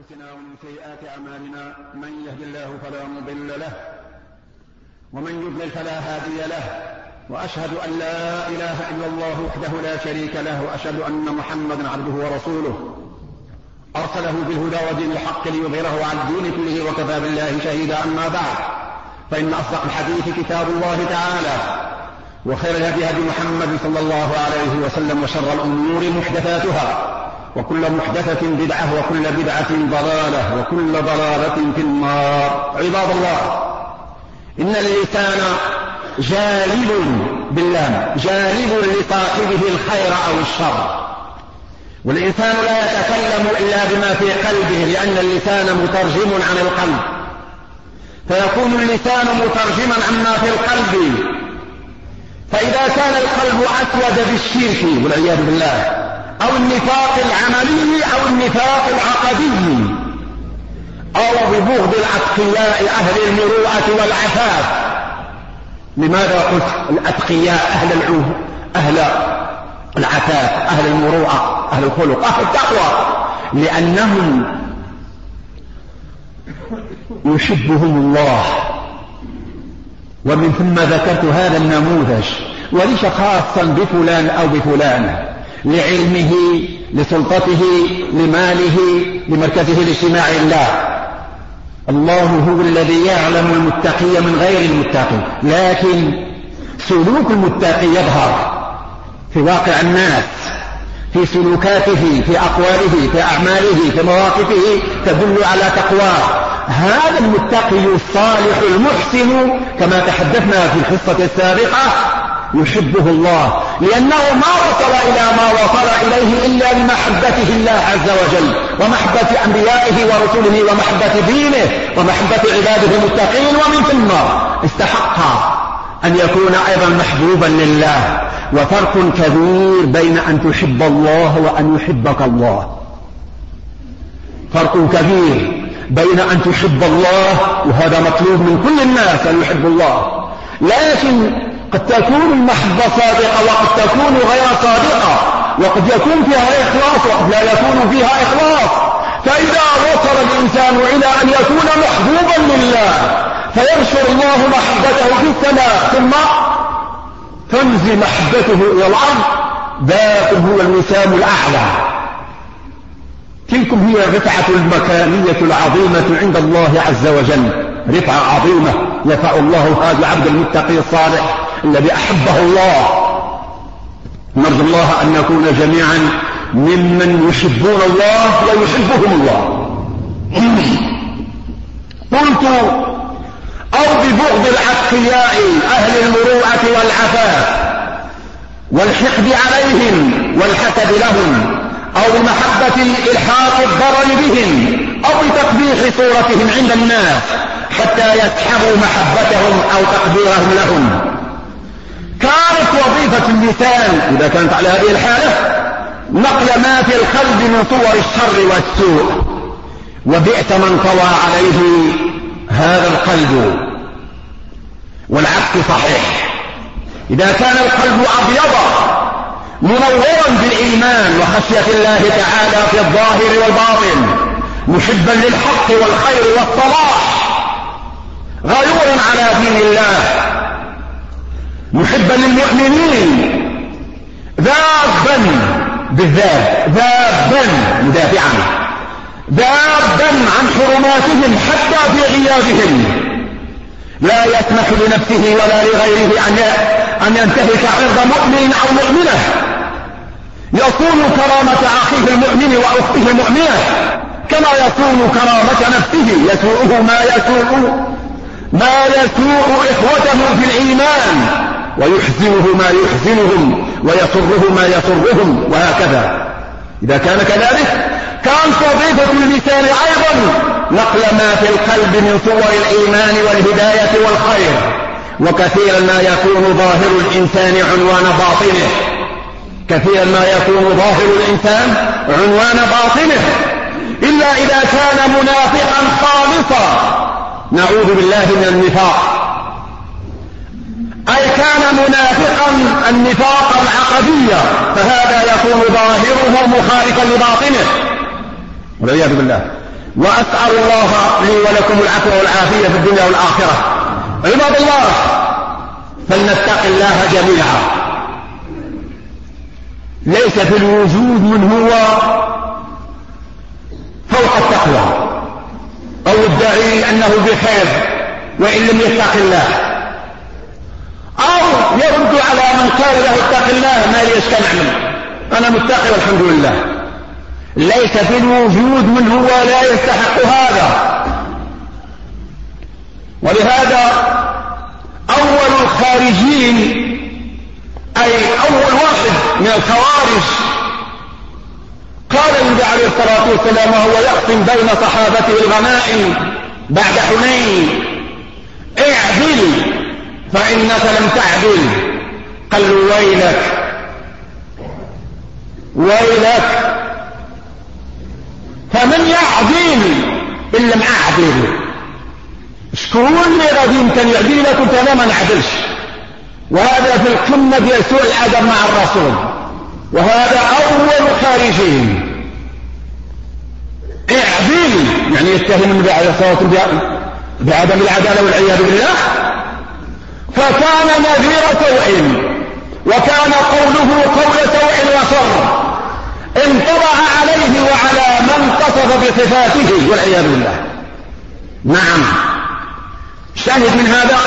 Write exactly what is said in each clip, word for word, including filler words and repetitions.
أنفسنا ومن سيئات أعمالنا من يهد الله فلا مضل له ومن يضلل فلا هادي له وأشهد أن لا إله إلا الله وحده لا شريك له وأشهد أن محمدا عبده ورسوله أرسله بالهدى ودين الحق ليظهره على الدين كله وكفى بالله شهيدا. أما بعد، فإن أصدق الحديث كتاب الله تعالى وخير الهدي هدي محمد صلى الله عليه وسلم وشر الأمور محدثاتها وكل محدثة بدعة وكل بدعة ضلالة وكل ضلالة في النار. عباد الله، إن اللسان جالب بالله جالب لصاحبه الخير أو الشر، والإنسان لا يتكلم إلا بما في قلبه، لأن اللسان مترجم عن القلب، فيكون اللسان مترجما عما في القلب. فإذا كان القلب أسود بالشرك والعياذ بالله أو النفاق العملي أو النفاق العقدي أو ببغض الأتقياء أهل المروءة والعفاف. لماذا قلت الأتقياء؟ أهل العوه، أهل العفاف، أهل المروءة، أهل الخلق، أهل التقوى، لأنهم يحبهم الله. ومن ثم ذكرت هذا النموذج، وليس خاصا بفلان أو بفلان، لعلمه، لسلطته، لماله، لمركزه الاجتماعي. لا، الله هو الذي يعلم المتقي من غير المتقي، لكن سلوك المتقي يظهر في واقع الناس، في سلوكاته، في أقواله، في أعماله، في مواقفه تدل على تقواه. هذا المتقي الصالح المحسن كما تحدثنا في الحصة السابقة يحبه الله، لأنه ما وصل إلى ما وصل إليه إلا بمحبته الله عز وجل، ومحبة أنبيائه ورسله، ومحبة دينه، ومحبة عباده المتقين، ومن ثم استحق أن يكون أيضا محبوبا لله. وفرق كبير بين أن تحب الله وأن يحبك الله، فرق كبير بين أن تحب الله، وهذا مطلوب من كل الناس أن يحب الله، لكن قد تكون المحبة صادقة وقد تكون غير صادقة، وقد يكون فيها إخلاص وقد لا يكون فيها إخلاص. فإذا وصل الإنسان إلى أن يكون محبوبا لله فينشر الله محبته في السماء، ثم تنزل محبته إلى الأرض، ذاك هو المثال الأعلى. تلكم هي الرفعة المكانية العظيمة عند الله عز وجل، رفعة عظيمة يفع الله هذا العبد المتقي الصالح الذي أحبه الله. نرجو الله أن نكون جميعا ممن يحبون الله ويحبهم الله. قلت أو ببغض الأتقياء أهل المروءة والعفاف والحقد عليهم والحسد لهم، أو بمحبة إلحاق الضرر بهم، أو بتقبيح صورتهم عند الناس حتى يسحبوا محبتهم أو تقديرهم لهم. كانت وظيفة اللسان إذا كانت على هذه الحالة نقل ما في القلب من صور الشر والسوء، وبئس من طوى عليه هذا القلب. والعكس صحيح، إذا كان القلب أبيض منورا بالإيمان وخشية الله تعالى في الظاهر والباطن، محبا للحق والخير والصلاح، غيورا على دين الله، محبا للمؤمنين، ذابا بالذات، ذابا مدافعا، ذابا عن حرماتهم حتى في غيابهم، لا يسمح لنفسه ولا لغيره أن ينتهك عرض مؤمن أو مؤمنة، يصون كرامة أخيه المؤمن وأخته المؤمنة كما يصون كرامة نفسه، يسوءه ما يسوء ما يسوء إخوته في الإيمان، ويحزنه ما يحزنهم، ويسره ما يسرهم، وهكذا. إذا كان كذلك كانت وظيفة اللسان أيضا نقل ما في القلب من صور الإيمان والهداية والخير. وكثيرا ما يكون ظاهر الإنسان عنوان باطنه، كثيرا ما يكون ظاهر الإنسان عنوان باطنه، إلا إذا كان منافقا خالصا، نعوذ بالله من النفاق، أي كان منافقا النفاق العقدية، فهذا يكون ظاهره مخالفا لباطنه والعياذ بالله. وأسأل الله لي ولكم العفو والعافية في الدنيا والآخرة. عباد الله، فلنتق الله جميعا. ليس في الوجود من هو فوق التقوى أو يدعي أنه بخير وإن لم يتق الله، أو يرد على من قال له اتق الله ما ليش كان أعمل أنا متقي والحمد لله. ليس في الوجود من هو لا يستحق هذا. ولهذا أول الخارجين، أي أول واحد من الخوارج، قال النبي عليه الصلاة والسلام وهو يقسم بين صحابته الغنائم بعد حنين: اعدل فإنك لم تعدل. قال له: ويلك ويلك، فمن يعدل إن لم أعدل؟ شكون اللي غادي يمكن يعدل لك وانت لا ما نعدلش؟ وهذا في القمة ديال سوء الأدب مع الرسول، وهذا أول خارجين. اعدل يعني يتهم النبي عليه الصلاة والسلام بعدم العدالة والعياذ بالله. فكان نذير سوء، وكان قوله قول سوء وشر، انطبع عليه وعلى من اتصف بصفاته والعياذ بالله. نعم، شاهد من هذا: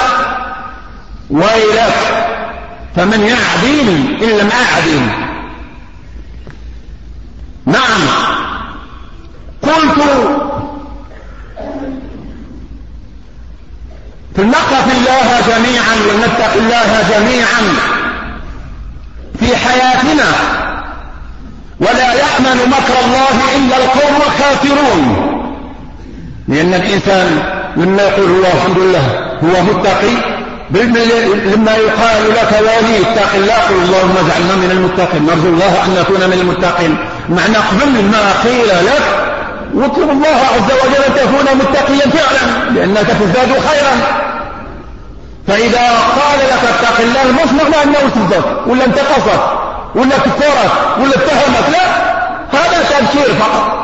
ويلك فمن يعدل إن لم أعدل. نعم، قلت فلنخف الله جميعا ولنتق الله جميعا في حياتنا، ولا يأمن مكر الله إلا القوم الخاسرون. لأن الإنسان لما يقول هو الحمد لله هو متقي، لما يقال لك ولي اتق الله قل اللهم اجعلنا من المتقين، نرجو الله أن نكون من المتقين. معنى قبل ما قيل لك واطلب الله عز وجل أن تكون متقيا فعلا لأنك تزداد خيرا. فإذا قال لك اتق الله مش معنى أنه تزداد ولا انتقصت ولا كفرت ولا اتهمت، لا، هذا تبشير فقط.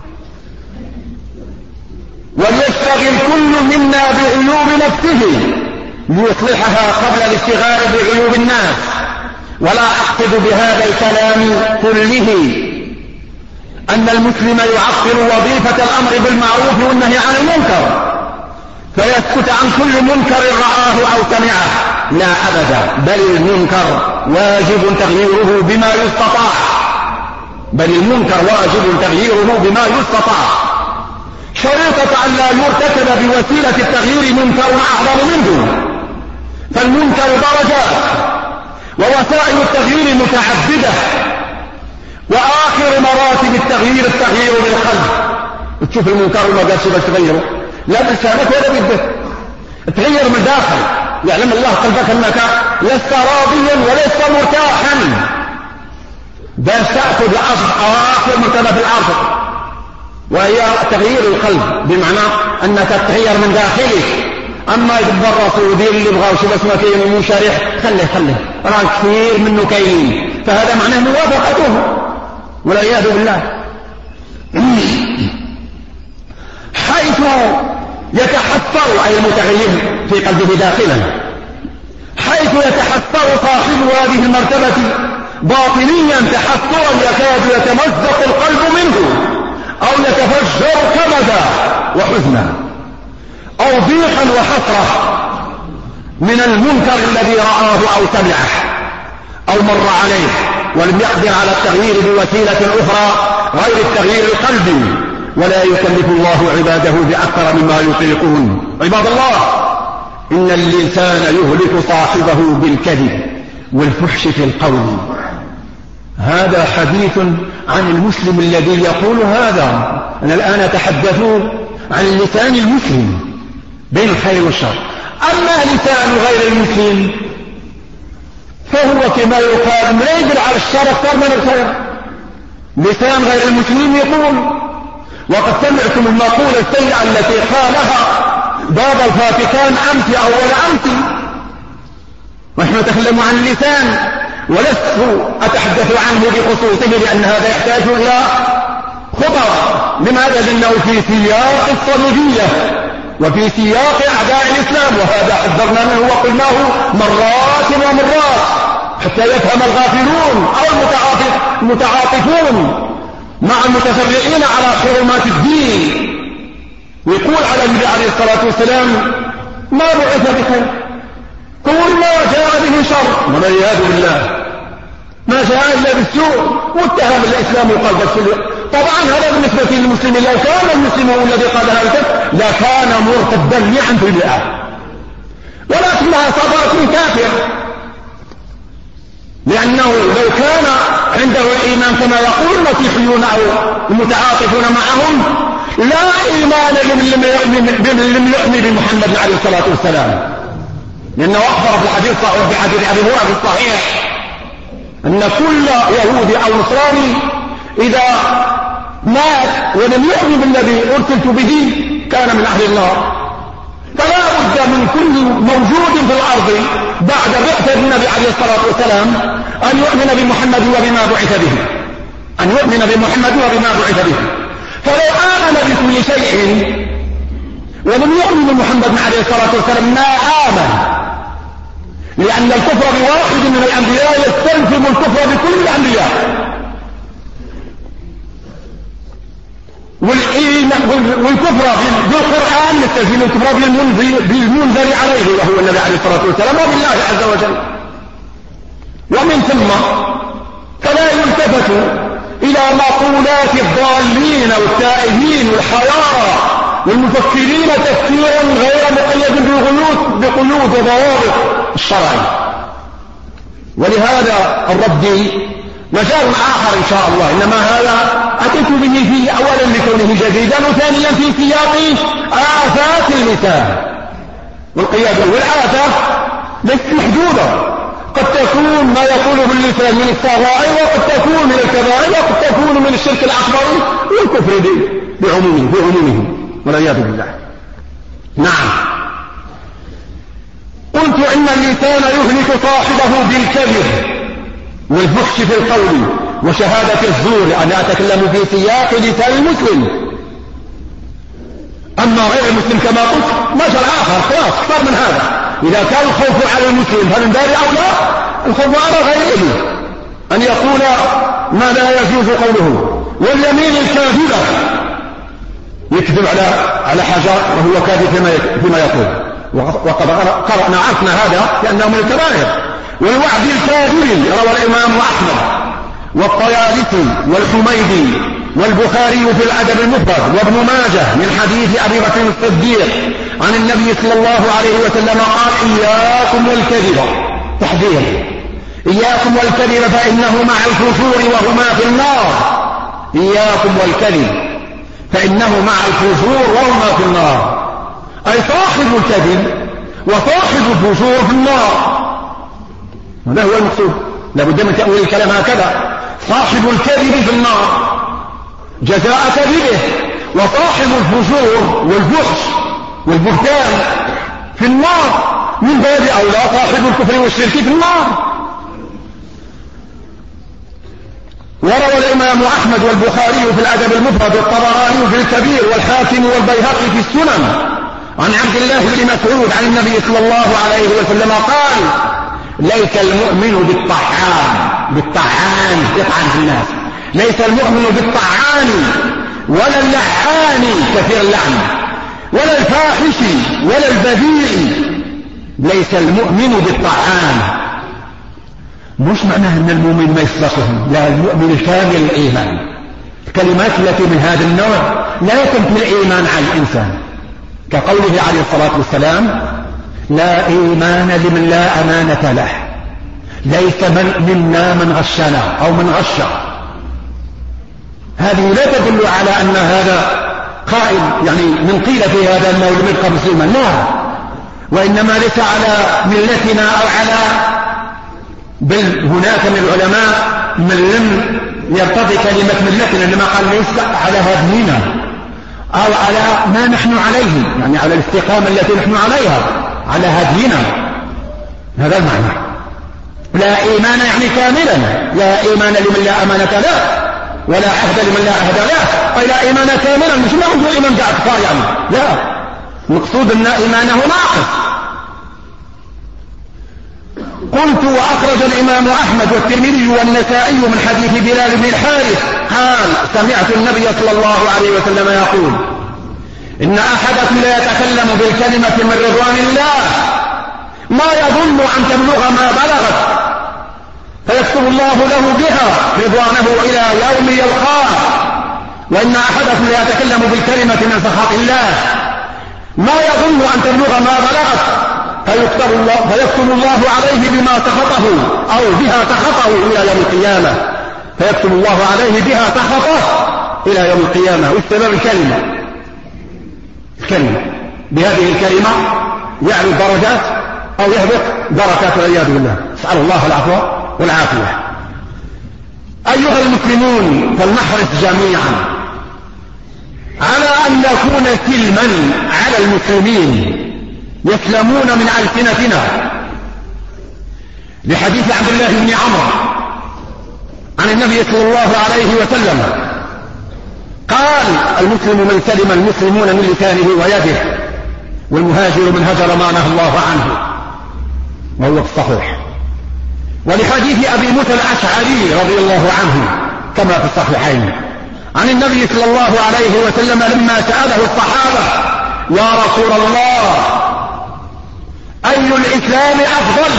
وليشتغل كل منا بعيوب نفسه ليصلحها قبل الاشتغال بعيوب الناس. ولا أقصد بهذا الكلام كله أن المسلم يعطل وظيفة الأمر بالمعروف والنهي عن المنكر فيسكت عن كل منكر رآه أو سمعه، لا أبدا، بل المنكر واجب تغييره بما يستطاع، بل المنكر واجب تغييره بما يستطاع، شريطة أن لا يرتكب بوسيلة التغيير منكر أعظم منه. فالمنكر درجات ووسائل التغيير متعددة، وآخر مراتب التغيير التغيير بالقلب. تشوف المنكر وما قالش باش تغيره، لا بلسانك ولا بيدك، تغير من داخل. يعلم الله قلبك أنك لست راضيا ولست مرتاحا، باش تأخذ آخر مرتبة في الأرض، وهي تغيير القلب، بمعنى أنك تغير من داخلك. أما يتبرص ويدير اللي بغاو شو بس ما كاين ومنشرح، خليه خليه راه كثير منه كاين، فهذا معناه موافقته والعياذ بالله. حيث يتحسر أي المتغير في قلبه داخلا، حيث يتحسر صاحب هذه المرتبة باطنيا تحسرا يكاد يتمزق القلب منه أو يتفجر كبدا وحزنا أو ضيقا وحسرة من المنكر الذي رآه أو سمعه أو مر عليه، ولم يقدر على التغيير بوسيلة أخرى غير التغيير القلبي، ولا يكلف الله عباده بأكثر مما يطيقون. عباد الله، إن الإنسان يهلك صاحبه بالكذب والفحش في القول. هذا حديث عن المسلم الذي يقول هذا. أنا الآن أتحدث عن لسان المسلم بين الخير والشر. أما لسان غير المسلم فهو كما يقال مريد على الشر أكثر من الخير. لسان غير المسلم يقول، وقد سمعتم المقولة السيئة التي قالها بابا الفاتيكان أمس أول أمس، ونحن نتكلم عن اللسان ولست أتحدث عنه بخصوصه لأن هذا يحتاج إلى خطر. لماذا؟ لأنه في سياق الصليبية وفي سياق أعداء الإسلام، وهذا حذرنا منه وقلناه مرات ومرات حتى يفهم الغافلون أو المتعاطفون مع المتفرعين على حرمات الدين، ويقول على النبي عليه الصلاة والسلام ما بعث بخير، كل ما جاء به شر والعياذ بالله، ما جاء إلا بالسوء، واتهم الإسلام وقال بالسوء. طبعا هذا بالنسبة للمسلمين، لو كان المسلم هو الذي قال هذا لكان مرتدا مئة في المئة، ولكنها صدرت من كافر، لأنه لو كان عنده الإيمان كما يقول المسيحيون أو المتعاطفون معهم لا إيمان لمن يؤمن بمحمد عليه الصلاة والسلام، لأنه أخبر في الحديث الصحيح في حديث أبي هريرة في الصحيح أن كل يهودي أو نصراني إذا مات ولم يؤمن بالذي أرسلت به كان من أهل النار. فلا بد من كل موجود في الأرض بعد بعثة النبي عليه الصلاة والسلام أن يؤمن بمحمد وبما بعث به، أن يؤمن بمحمد وبما بعث به. فلو آمن بكل شيء ولم يؤمن بمحمد عليه الصلاة والسلام ما آمن، لأن الكفر بواحد من الأنبياء يستلزم الكفر بكل الأنبياء، والكفر بالقرآن يستلزم الكفر بالمنزل عليه وهو النبي عليه الصلاة والسلام وبالله عز وجل. ومن ثم فلا يلتفت إلى مقولات الضالين والتائهين والحيارى والمفكرين تفكيرا غير مقيد بقيود بقيود وضوابط الشرع. ولهذا الرد مجال آخر إن شاء الله، إنما هذا أتيت به في أولا لكونه جديدا، وثانيا في سياق آفات اللسان والقيادة. والآفة ليست محدودة، قد تكون ما يقوله اللسان من الصغائر، وقد تكون من الكبائر، وقد تكون من الشرك الأكبر والكفر بعمومه بعمومه والعياذ بالله. نعم، قلت إن اللسان يهلك صاحبه بالكذب والفحش في القول وشهادة الزور. أنا أتكلم في سياق لسان المسلم، أما غير المسلم كما قلت مجال آخر خلاص أكثر من هذا. إذا كان الخوف على المسلم فمن باب أولى الخوف على غيره أن يقول ما لا يجوز قوله. واليمين الكاذبة يكذب على على حاجة وهو كاذب فيما يقول، وقد قرأنا عرفنا هذا لأنه من الكبائر. والوعد الكاذب روى الإمام أحمد والطيالسي والحميدي والبخاري في الأدب المفرد وابن ماجه من حديث أبي بكر الصديق عن النبي صلى الله عليه وسلم قال إياكم والكذب، تحذير، إياكم والكذب فإنه مع الفجور وهما في النار. إياكم والكذب فإنه مع الفجور وهما في النار، أي صاحب الكذب وصاحب الفجور في النار. وده هو المقصود، لابد من تأويل الكلام هكذا. صاحب الكذب في النار جزاء كذبه، وصاحب الفجور والفحش والبهتان في النار، من باب أولى صاحب الكفر والشرك في النار. وروى الإمام أحمد والبخاري في الأدب المفرد والطبراني في الكبير والحاكم والبيهقي في السنن عن عبد الله بن مسعود عن النبي صلى الله عليه وسلم قال ليس المؤمن بالطعان بالطعان يطعن في الناس، ليس المؤمن بالطعان ولا اللعان كثير اللعن ولا الفاحش ولا البذيء. ليس المؤمن بالطعان مش معناه ان المؤمن ما يسبقهم، لا، المؤمن الكامل الايمان. الكلمات التي من هذا النوع لا تنفي الايمان على الانسان، كقوله عليه الصلاة والسلام لا ايمان لمن لا امانة له، ليس من منا من غشنا او من غش. هذه لا تدل على ان هذا قائل يعني من قيل في هذا انه لم يبقى مسلما، لا، وانما ليس على ملتنا او على، بل هناك من العلماء من لم يرتضي كلمة ملتنا، لما قال ليس على هدينا او على ما نحن عليه، يعني على الاستقامة التي نحن عليها، على هدينا. هذا المعنى. لا ايمان يعني كاملا، لا ايمان لمن لا امانة له، ولا عهد لمن لا عهد له، ولا إيمان كاملا، مش ما عنده إيمان قاعد كفار يعني، لا، المقصود أن إيمانه ناقص. قلت وأخرج الإمام أحمد والترمذي والنسائي من حديث بلال بن الحارث قال سمعت النبي صلى الله عليه وسلم يقول إن أحدكم لا يتكلم بالكلمة من رضوان الله ما يظن أن تبلغ ما بلغت فيكتب الله له بها رضوانه إلى يوم يلقاه، وإن أحدكم لا يتكلم بالكلمة من سخط الله ما يظن أن تبلغ ما بلغت فيكتب الله, فيكتب الله عليه بما سخطه أو بها سخطه إلى يوم القيامة، فيكتب الله عليه بها سخطه إلى يوم القيامة. واستباب الكلمة الكلمة بهذه الكلمة يعلو الدرجات أو يهبط دركات والعياذ بالله، اسأل الله العفو والعافية. أيها المسلمون فلنحرص جميعا على أن نكون سلما على المسلمين يسلمون من ألسنتنا، لحديث عبد الله بن عمرو عن النبي صلى الله عليه وسلم قال المسلم من سلم المسلمون من لسانه ويده، والمهاجر من هجر ما نهى الله عنه، وهو الصحيح. ولحديث أبي موسى الأشعري رضي الله عنه كما في الصحيحين عن النبي صلى الله عليه وسلم لما سأله الصحابة يا رسول الله أي الإسلام أفضل؟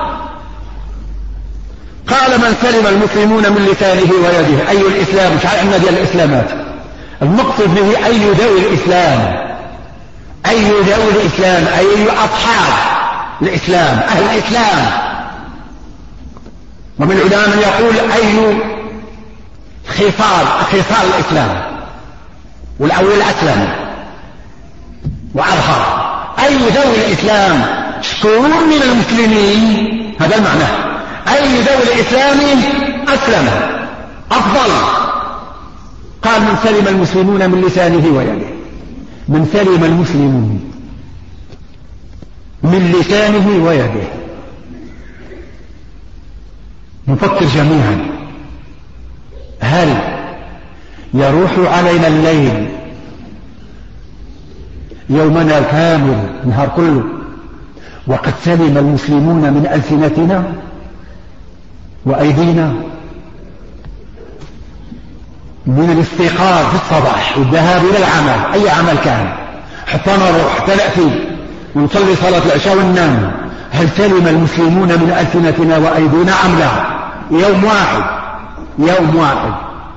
قال من سلم المسلمون من لسانه ويده. أي الإسلام مش عارف دي الإسلامات، المقصد به أي ذوي الإسلام، أي ذوي الإسلام، أي أصحاب الإسلام، أهل الإسلام. ومن العلماء من يقول أي خصال خصال الإسلام، والأول أسلم وأظهر. أي ذوي الإسلام شكون من المسلمين، هذا المعنى. أي ذوي الإسلام أسلم أفضل؟ قال من سلم المسلمون من لسانه ويده. من سلم المسلمون من لسانه ويده. نفكر جميعا، هل يروح علينا الليل يومنا كامل نهار كله وقد سلم المسلمون من ألسنتنا وأيدينا؟ من الاستيقاظ في الصباح والذهاب إلى العمل، أي عمل كان، حتى نروح حتى نأتي ونصلي صلاة العشاء وننام، هل سلم المسلمون من ألسنتنا وأيدينا أم لا؟ يوم واحد يوم واحد.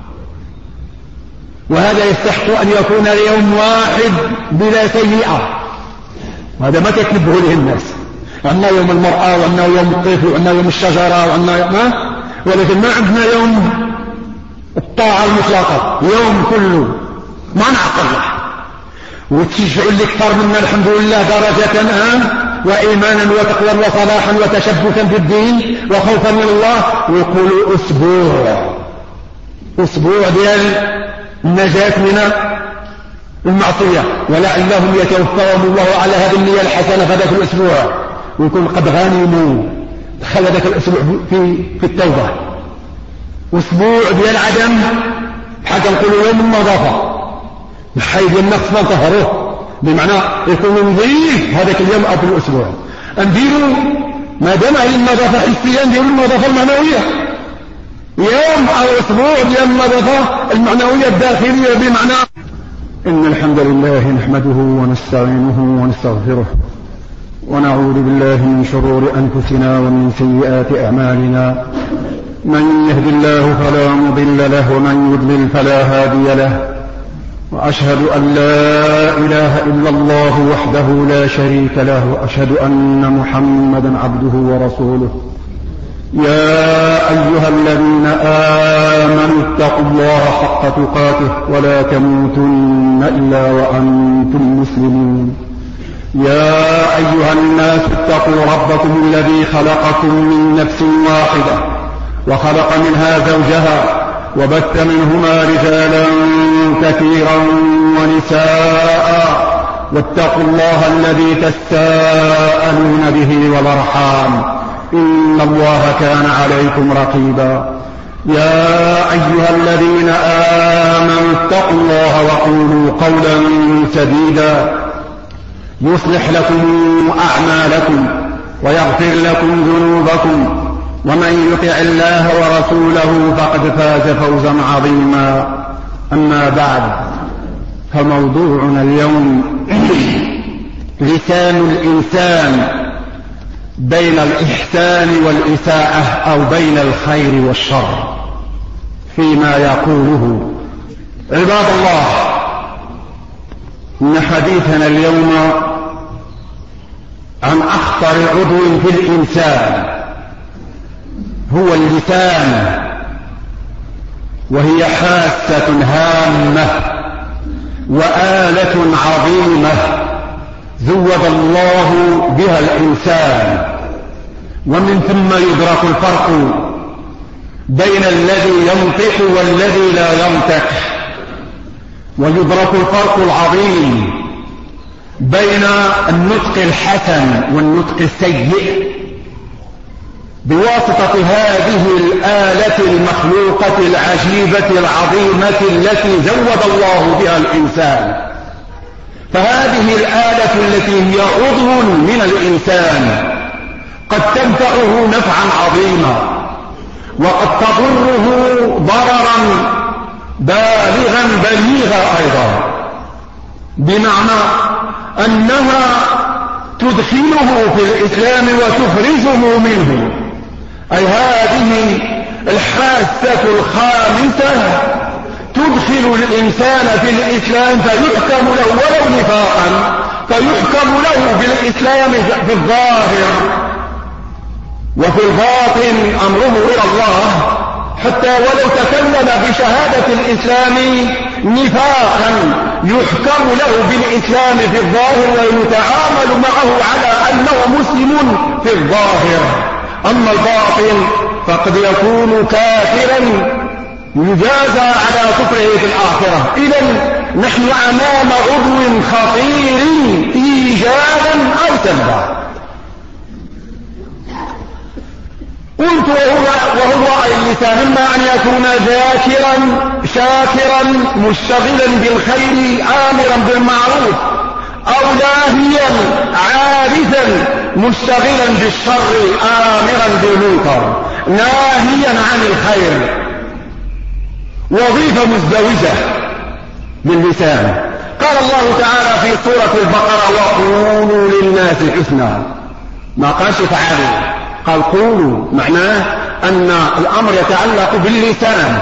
وهذا يستحق أن يكون يوم واحد بلا سيئة. هذا ما تكتبه له الناس، عندنا يوم المرأة وعندنا يوم الطفل وعندنا يوم الشجرة وعندنا يوم ما، ولكن ما عندنا يوم الطاعة المطلقة، يوم كله ما نعقله. وتشجعوا اللي اكثر منا الحمد لله درجة آه وإيمانا وتقوى وصلاحا وتشبثا في الدين وخوفا من الله، ويقولوا أسبوع أسبوع ديال النجاة من المعصية، ولعلهم يتوفاهم الله على هذه النية الحسنة في ذاك الأسبوع، ويكون قد غنموا دخل ذاك الأسبوع في في التوبة. أسبوع ديال عدم حتى نقولوا يوم النظافة، نحيد النقص ما طهروه، بمعنى يكون نظيف هذاك اليوم أو في الأسبوع. نديروا ما دام على النظافة حسيا نديروا النظافة المعنوية، يوم أو أسبوع ديال النظافة المعنوية الداخلية، بمعنى إن الحمد لله نحمده ونستعينه ونستغفره ونعوذ بالله من شرور أنفسنا ومن سيئات أعمالنا، من يهد الله فلا مضل له ومن يضلل فلا هادي له، وأشهد أن لا إله إلا الله وحده لا شريك له، وأشهد أن محمدا عبده ورسوله. يا أيها الذين آمنوا اتقوا الله حق تقاته ولا تموتن إلا وأنتم مسلمون. يا أيها الناس اتقوا ربكم الذي خلقكم من نفس واحدة وخلق منها زوجها وبث منهما رجالا كثيرا ونساء، واتقوا الله الذي تساءلون به والأرحام إن الله كان عليكم رقيبا. يا أيها الذين آمنوا اتقوا الله وقولوا قولا سديدا يصلح لكم أعمالكم ويغفر لكم ذنوبكم ومن يطع الله ورسوله فقد فاز فوزا عظيما. أما بعد، فموضوعنا اليوم لسان الإنسان بين الإحسان والإساءة أو بين الخير والشر فيما يقوله. عباد الله، إن حديثنا اليوم عن أخطر عضو في الإنسان هو اللسان، وهي حاسة هامة وآلة عظيمة زود الله بها الإنسان، ومن ثم يدرك الفرق بين الذي ينطق والذي لا ينطق، ويدرك الفرق العظيم بين النطق الحسن والنطق السيء بواسطة هذه الآلة المخلوقة العجيبة العظيمة التي زود الله بها الإنسان. فهذه الآلة التي هي عضو من الإنسان قد تنفعه نفعا عظيما، وقد تضره ضررا بالغا بليغا أيضا، بمعنى أنها تدخله في الإسلام وتخرجه منه. أي هذه الحاسة الخامسة تدخل الإنسان في الإسلام فيحكم له ولو نفاقا، فيحكم له بالإسلام في الظاهر، وفي الباطن أمره إلى الله، حتى ولو تكلم بشهادة الإسلام نفاقا يحكم له بالإسلام في الظاهر ويتعامل معه على أنه مسلم في الظاهر. أما الباطن فقد يكون كافرا يجازى على كفره في الآخرة. إذن نحن أمام عضو خطير إيجابا أو سلبا. قلت وهو, وهو اللسان إما أن يكون ذاكرا شاكرا مشتغلا بالخير آمرا بالمعروف، أو لاهيا عارفا مشتغلا بالشر آمرا بالمنكر ناهيا عن الخير. وظيفة مزدوجة باللسان. قال الله تعالى في سورة البقرة: وقولوا للناس حسنا. ما قالش تعالوا، قال قولوا، معناه أن الأمر يتعلق باللسان.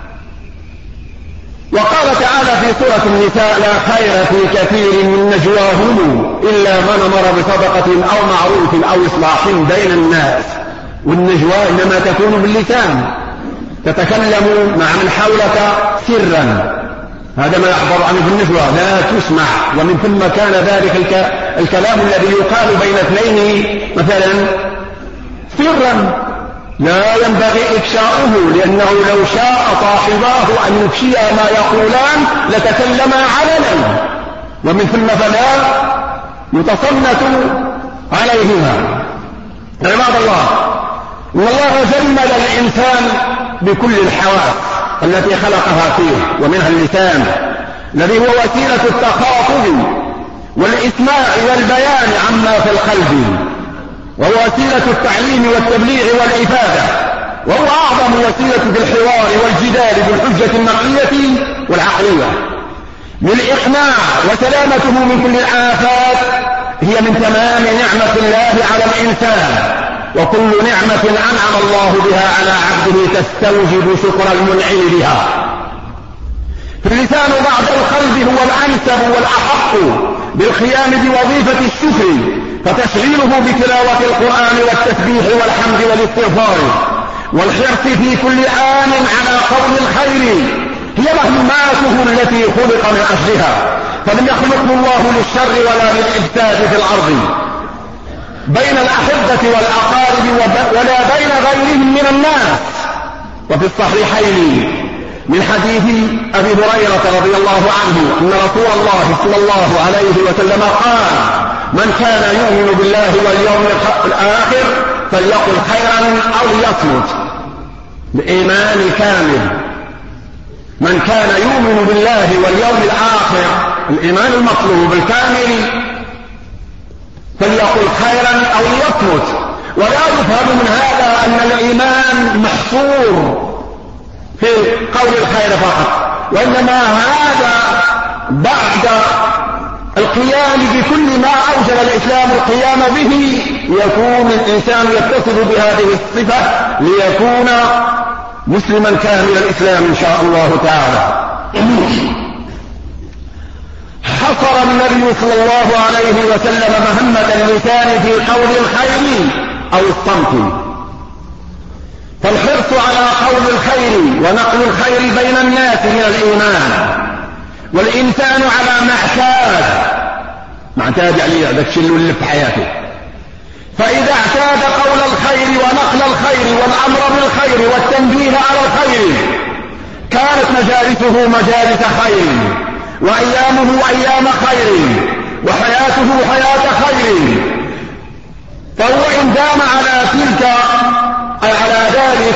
وقال تعالى في سورة النساء: لا خير في كثير من نجواهم إلا من أمر بصدقة أو معروف أو إصلاح بين الناس. والنجوى إنما تكون باللسان، تتكلم مع من حولك سرا، هذا ما يعبر عنه بالنجوى، لا تسمع. ومن ثم كان ذلك الك... الكلام الذي يقال بين اثنين مثلا سرا لا ينبغي إفشاؤه، لأنه لو شاء صاحباه أن يفشي ما يقولان لتكلما علنا، ومن ثم فلا يتصنت عليهما. عباد الله، إن الله جمل الإنسان بكل الحواس التي خلقها فيه، ومنها اللسان الذي هو وسيلة التخاطب والإسماع والبيان عما في القلب، وهو وسيلة التعليم والتبليغ والإفادة، وهو أعظم وسيلة في الحوار والجدال بالحجة النقلية والعقلية للإقناع. وسلامته من كل الآفات هي من تمام نعمة الله على الإنسان، وكل نعمة أنعم الله بها على عبده تستوجب شكر المنعم بها. فاللسان بعد القلب هو الأنسب والأحق بالقيام بوظيفة الشكر، فتشغيله بتلاوة القرآن والتسبيح والحمد والاستغفار والحرص في كل آن على قول الخير هي مهماته التي خلق من أجلها، فلم يخلقه الله للشر ولا للإفساد في الأرض بين الأحبة والأقارب ولا بين غيرهم من الناس. وفي الصحيحين من حديث أبي هريرة رضي الله عنه أن رسول الله صلى الله عليه وسلم قال: من كان يؤمن بالله واليوم الآخر فليقل خيرا أو ليصمت. بإيمان كامل. من كان يؤمن بالله واليوم الآخر، الإيمان المطلوب الكامل، فليقل خيرا أو ليصمت. ولا يفهم من هذا أن الإيمان محصور في قول الخير فقط، وإنما هذا بعد القيام بكل ما أوجب الإسلام القيام به يكون الإنسان يتصف بهذه الصفة ليكون مسلما كامل الإسلام إن شاء الله تعالى. حصر النبي صلى الله عليه وسلم مهمة اللسان في قول الخير أو الصمت، فالحرص على قول الخير ونقل الخير بين الناس من الإيمان، والإنسان على ما اعتاد ما اعتاد يعني ذاك الشيء اللي في حياته، فإذا اعتاد قول الخير ونقل الخير والأمر بالخير والتنبيه على الخير كانت مجالسه مجالس خير، وأيامه أيام خير، وحياته حياة خير. فهو إن دام على تلك أي على ذلك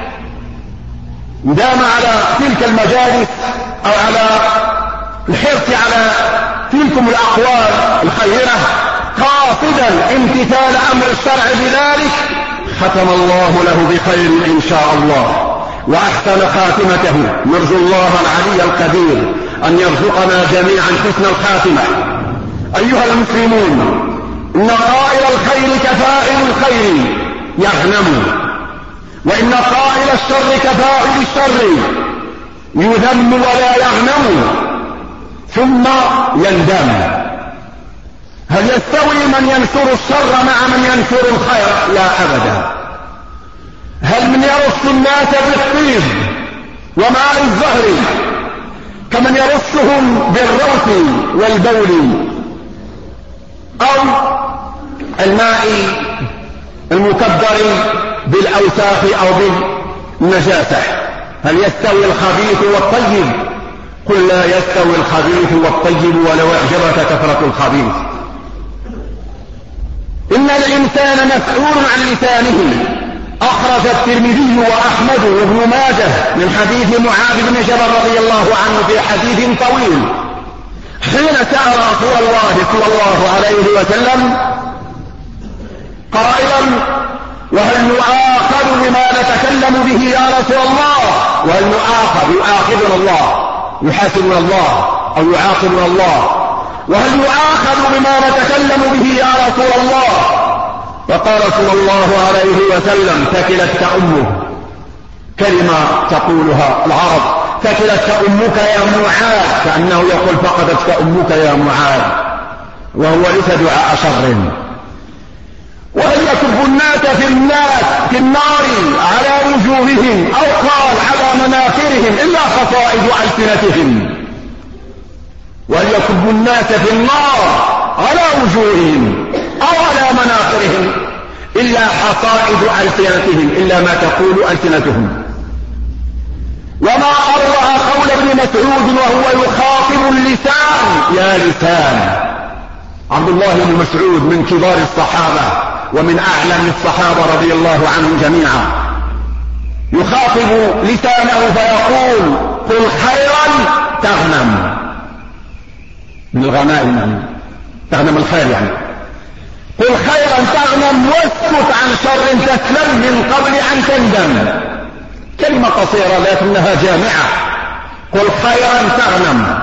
دام على تلك المجالس أو على الحرص على تلكم الأقوال الخيرة قاصدا امتثال أمر الشرع بذلك، ختم الله له بخير إن شاء الله وأحسن خاتمته. نرجو الله العلي القدير أن يرزقنا جميعا حسن الخاتمة. أيها المسلمون، إن قائل الخير كفاعل الخير يغنم، وإن قائل الشر كفاعل الشر يذم ولا يغنم ثم يندم. هل يستوي من ينشر الشر مع من ينشر الخير؟ لا أبدا. هل من يرص الناس بالطيب وماء الزهر كمن يرصهم بالروث والبول أو الماء المكبر بالأوساخ أو بالنجاسة؟ هل يستوي الخبيث والطيب؟ قل لا يستوي الخبيث والطيب ولو أعجبك كثرة الخبيث. إن الإنسان مسؤول عن لسانه. أخرج الترمذي وأحمد وابن ماجه من حديث معاذ بن جبل رضي الله عنه في حديث طويل حين سأل رسول الله صلى الله عليه وسلم قائلا: وهل نؤاخذ بما نتكلم به يا رسول الله؟ وهل نؤاخذ؟ يؤاخذنا الله، يحاسبنا الله أو يعاقبنا الله. وهل نؤاخذ بما نتكلم به يا رسول الله؟ فقال صلى الله عليه وسلم: ثكلتك أمك. كلمة تقولها العرب: ثكلتك أمك يا معاذ، كأنه يقول فقدتك أمك يا معاذ، وهو ليس دعاء شر. وهل يكب الناس في الناس في النار على وجوههم أو قال على مناخرهم إلا خصائد ألسنتهم؟ وهل يكب الناس في النار على وجوههم أو على مناخرهم إلا حصائد ألسنتهم، إلا ما تقول ألسنتهم. وما أروع قول ابن مسعود وهو يخاطب اللسان: يا لسان. عبد الله بن مسعود من كبار الصحابة ومن أعلم الصحابة رضي الله عنهم جميعا، يخاطب لسانه فيقول: قل خيرا تغنم. من الغنائم يعني تغنم الخير، يعني قل خيرا تغنم واسكت عن شر تسلم من قبل أن تندم. كلمة قصيرة لكنها جامعة. قل خيرا تغنم،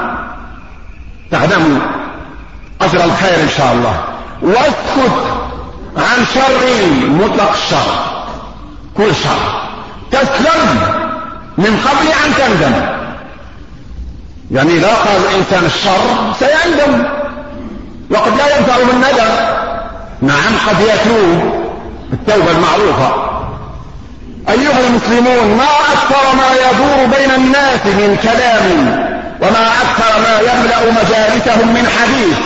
تغنم أجر الخير إن شاء الله. واسكت عن شر، مطلق الشر، كل شر، تسلم من قبل أن تندم. يعني لا قال الإنسان الشر سيندم، وقد لا ينفع من ندم. نعم قد يتوب التوبة المعروفة. أيها المسلمون، ما أكثر ما يدور بين الناس من كلام، وما أكثر ما يملأ مجالسهم من حديث.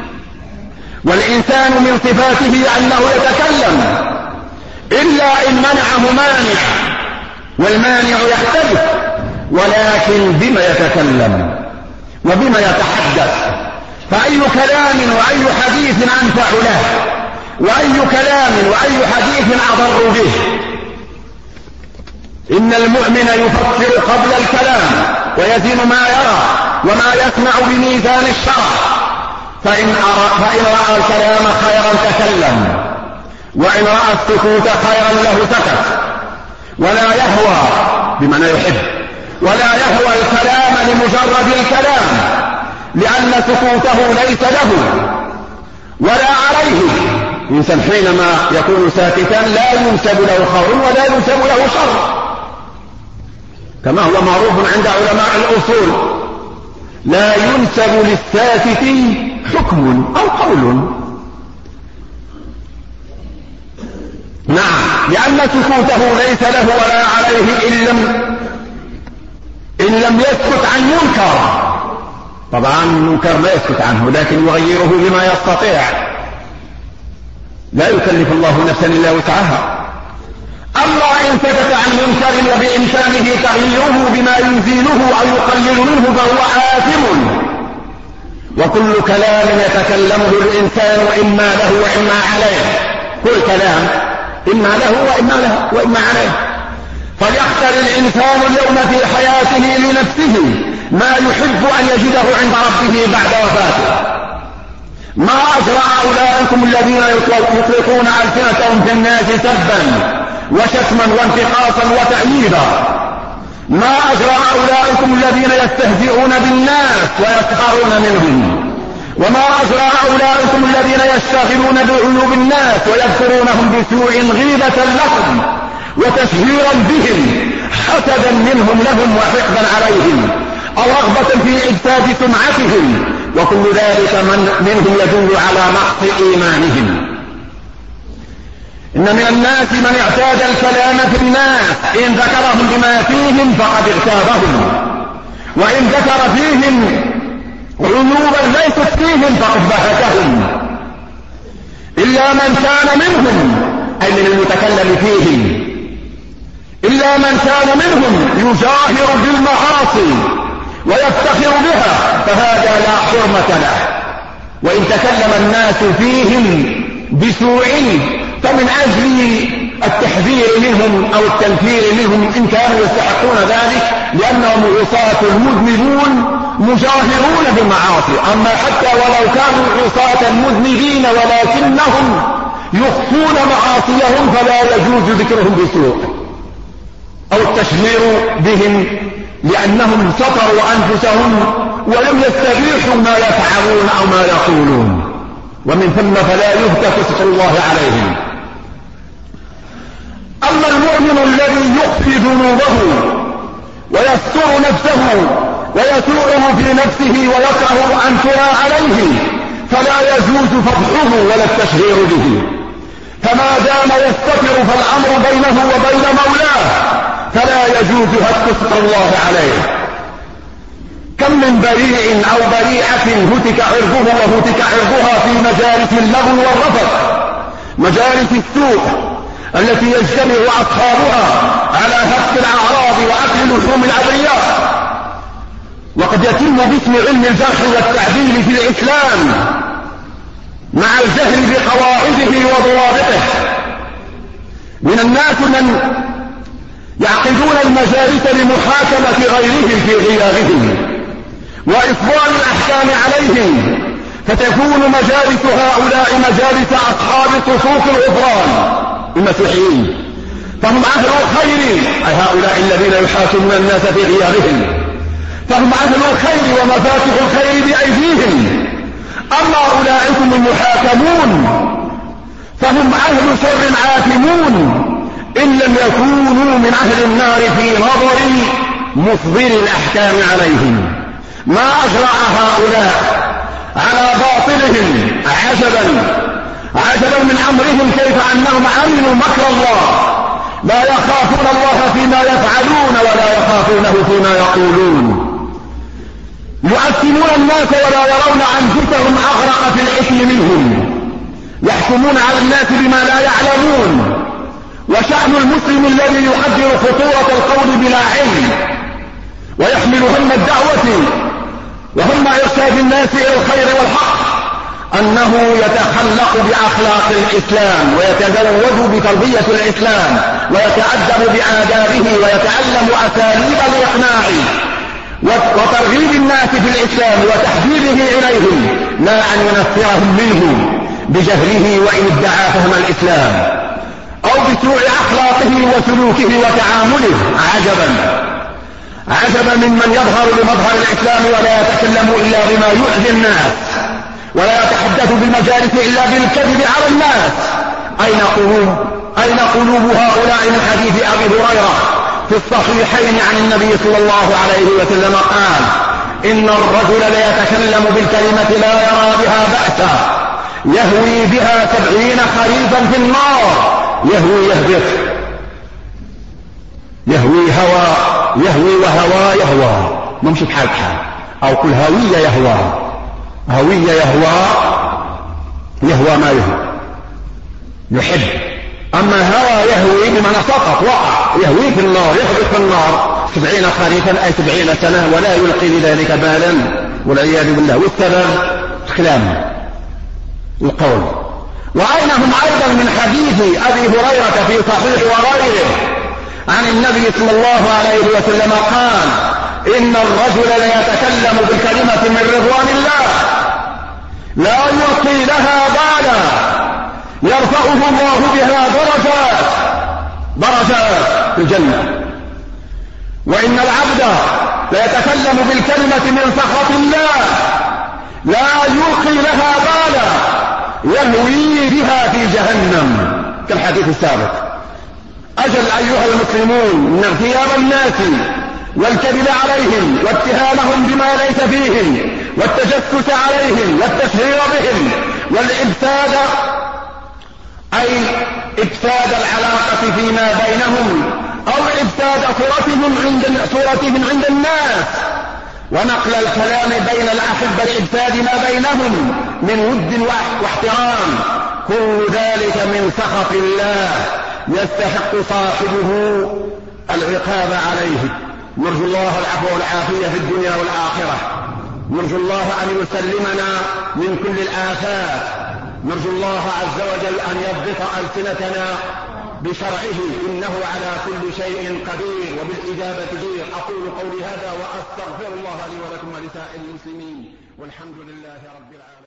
والإنسان من صفاته أنه يتكلم إلا إن منعه مانع، والمانع يختلف، ولكن بما يتكلم وبما يتحدث. فأي كلام وأي حديث أنفع له، وأي كلام وأي حديث أضر به. إن المؤمن يفكر قبل الكلام ويزن ما يرى وما يسمع بميزان الشرع، فإن, فإن رأى الكلام خيرا تكلم، وإن رأى السكوت خيرا له سكت، ولا يهوى بمعنى يحب، ولا يهوى الكلام لمجرد الكلام، لأن سكوته ليس له ولا عليه. الإنسان حينما يكون ساكتا لا ينسب له خير ولا ينسب له شر، كما هو معروف عند علماء الأصول: لا ينسب للساكت حكم أو قول. نعم، لأن سكوته ليس له ولا عليه إن لم, إن لم يسكت عن منكر. طبعا المنكر لا يسكت عنه، لكن يغيره بما يستطيع، لا يكلف الله نفسا إلا وسعها. أما إن سكت عن منكر وبإمكانه تغييره بما يزيله أو يقلل منه فهو آثم. وكل كلام يتكلمه الإنسان إما له وإما عليه، كل كلام إما له وإما, له وإما عليه. فليختر الإنسان اليوم في حياته لنفسه ما يحب أن يجده عند ربه بعد وفاته. ما أجرى أولئكم الذين يطلقون ألسنتهم في الناس سبا وشتما وانتقاصا وتأييدا. ما أجرى أولئكم الذين يستهزئون بالناس ويسخرون منهم. وما أجرى أولئكم الذين يشتغلون بعيوب الناس ويذكرونهم بسوء غيبة لهم وتشهيرا بهم حسدا منهم لهم وحقدا عليهم أو رغبة في إفساد سمعتهم، وكل ذلك من منهم يدل على نقص إيمانهم. إن من الناس من اعتاد الكلام في الناس، إن ذكرهم بما فيهم فقد اغتابهم، وإن ذكر فيهم عيوبا ليست فيهم فقد بهتهم. إلا من كان منهم، أي من المتكلم فيهم، إلا من كان منهم يجاهر بالمعاصي ويفتخر بها فهذا لا حرمة له. وإن تكلم الناس فيهم بسوء فمن أجل التحذير منهم أو التنفير منهم إن كانوا يستحقون ذلك، لأنهم عصاة مذنبون مجاهرون بالمعاصي. أما حتى ولو كانوا عصاة مذنبين ولكنهم يخفون معاصيهم فلا يجوز ذكرهم بسوء أو التشهير بهم، لأنهم ستروا أنفسهم ولم يستبيحوا ما يفعلون أو ما يقولون، ومن ثم فلا يهتك ستر الله عليهم. أما المؤمن الذي يخفي ذنوبه ويستر نفسه ويسوءه في نفسه ويكره أن ترى عليه فلا يجوز فضحه ولا التشهير به، فما دام يستتر فالأمر بينه وبين مولاه فلا يجوز هتك ستر الله عليه. كم من بريء أو بريئة هتك عرضه وهتك عرضها في مجالس اللغو والرفث، مجالس السوء التي يجتمع أصحابها على هتك الأعراض وأكل لحوم الأبرياء. وقد يتم باسم علم الجرح والتعديل في الإسلام مع الجهل بقواعده وضوابطه. من الناس من يعقدون المجالس لمحاكمة غيرهم في غيابهم وإصدار الأحكام عليهم، فتكون مجالس هؤلاء مجالس أصحاب طفوف الغفران المسيحيين، فهم أهل الخير، أي هؤلاء الذين يحاكمون الناس في غيابهم، فهم أهل الخير ومفاتح الخير بأيديهم. أما أولئكم المحاكمون فهم أهل شر عاثمون إن لم يكونوا من أهل النار في نظر مصدر الأحكام عليهم. ما أجرأ هؤلاء على باطلهم عجبا عجبا من أمرهم، كيف أنهم عملوا مكر الله، لا يخافون الله فيما يفعلون ولا يخافونه فيما يقولون. يؤثمون الناس ولا يرون أنفسهم أغرق في الإثم منهم، يحكمون على الناس بما لا يعلمون. وشأن المسلم الذي يقدر خطورة القول بلا علم ويحمل هم الدعوة وهم إرشاد الناس إلى الخير والحق أنه يتخلق بأخلاق الإسلام ويتزود بتربية الإسلام ويتأدب بآدابه ويتعلم أساليب الإقناع وترغيب الناس في الإسلام وتحبيبه إليهم، لا أن ينفرهم منه بجهله وإن ادعى فهم الإسلام أو بسوء أخلاقه وسلوكه وتعامله. عجبا عجبا ممن يظهر بمظهر الإسلام ولا يتكلم إلا بما يؤذي الناس ولا يتحدث بالمجالس إلا بالكذب على الناس. أين قلوب أين قلوب هؤلاء من حديث أبي هريرة في الصحيحين عن النبي صلى الله عليه وسلم قال: إن الرجل ليتكلم بالكلمة لا يرى بها بأسا يهوي بها سبعين خريفا في النار. يهوي يهبط، يهوي هوى، يهوي وهوى يهوى، ممشي بحال بحال، أو كل هوية يهوى، هوية يهوى يهوى ما يهوى يحب. أما هوى يهوي بمعنى سقط وقع، يهوي في النار، يهبط في النار سبعين خريفا أي سبعين سنة ولا يلقي لذلك بالا والعياذ بالله. والسبب كلامه القول. وأين هم أيضا من حديث أبي هريرة في صحيح وغيره عن النبي صلى الله عليه وسلم قال: إن الرجل ليتكلم بالكلمة من رضوان الله لا يلقي لها بالا يرفعه الله بها درجات درجات في الجنة. وإن العبد ليتكلم بالكلمة من سخط الله لا يلقي لها بالا يهوي بها في جهنم كالحديث السابق. أجل أيها المسلمون من اغتياب الناس والكذب عليهم واتهامهم بما ليس فيهم والتجسس عليهم والتشهير بهم والإفساد، أي إفساد العلاقة فيما بينهم أو إفساد صورتهم عند صورتهم عند الناس، ونقل الكلام بين الأحبة لإفساد ما بينهم من ود واحترام. كل ذلك من سخط الله يستحق صاحبه العقاب عليه. نرجو الله العفو والعافية في الدنيا والآخرة، نرجو الله أن يسلمنا من كل الآفات، نرجو الله عز وجل أن يضبط ألسنتنا بشرعه إنه على كل شيء قدير وبالإجابة جدير. أقول قولي هذا وأستغفر الله لي ولكم ولسائر المسلمين والحمد لله رب العالمين.